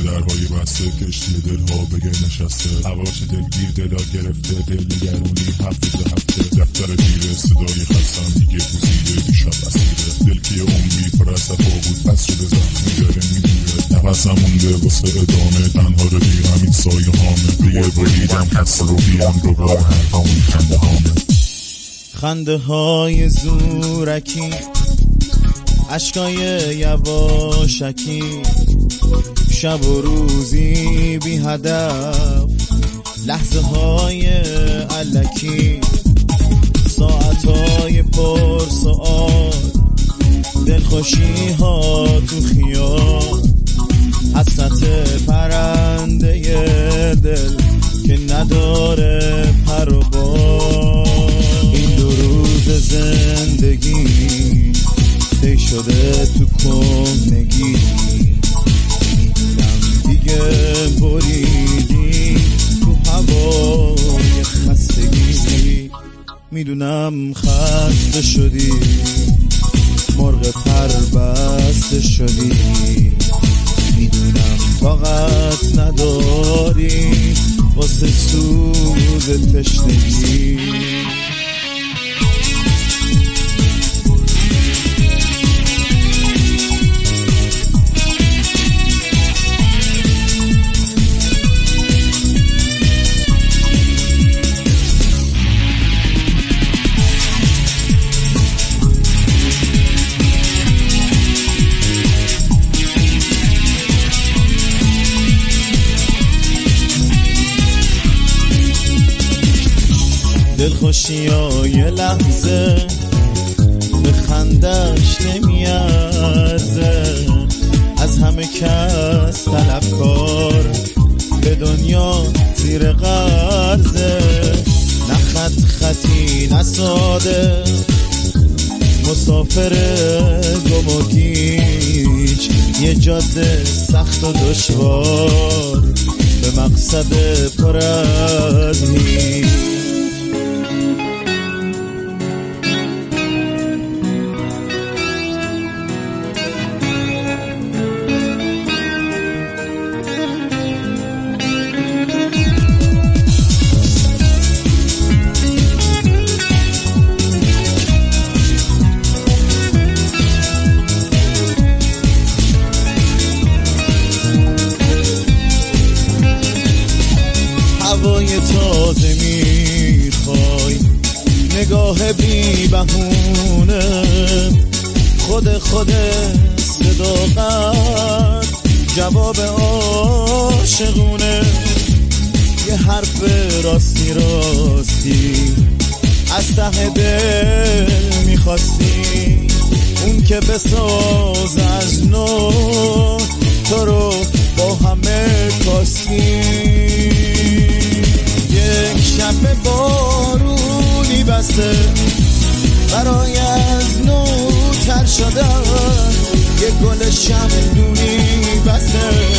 درهای بسته کشتی دلها بگه نشسته هواش دلگیر دلا گرفته دل نگرونی هفته به هفته دفتر دیره صدای خستم دیگه بوزیده دیشب اسیره دل که عمری پر از صفا بود پس شده زخمی داره میگیره نفسم مونده واسه ادامه تنها رفیقم این سایه هامه دیگه بریدم خسته رو بیان رو بار حرفامون خنده هامه خنده های زورکی عشقای یواشکی شب و روزی بی هدف لحظه های علکی ساعت های پر سؤال دلخوشی ها تو خیال حسرت پرنده دل که نداره پر و بال این 2 روز زندگی دی شده تو کهنگی میدونم دیگه بریدی تو هوای خستگی میدونم خسته شدی مرغ پر بسته شدی میدونم طاقت نداری واسه سوز تشنگی دلخوشی های لحظه به خندش نمیارزه از همه کس طلبکار به دنیا زیر قرضه نه خط خطی نه ساده مسافر گم و گیج یه جاده سخت و دشوار به مقصد پر از هیچ هوای تازه میخوای نگاه بی بهونه خود صداقت جواب عاشقونه یه حرف راستی از ته دل میخواستی اون که بساز از نو تو رو با همه کاستی یک شب بارونی بسته برای از نو تر شدن یک گل شمعدونی بسته